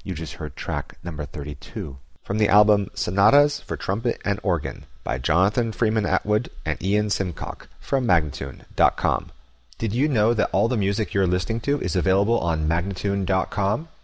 You just heard track number 32 from the album Sonatas for Trumpet and Organ by Jonathan Freeman Atwood and Ian Simcock from Magnatune.com. Did you know that all the music you're listening to is available on Magnatune.com?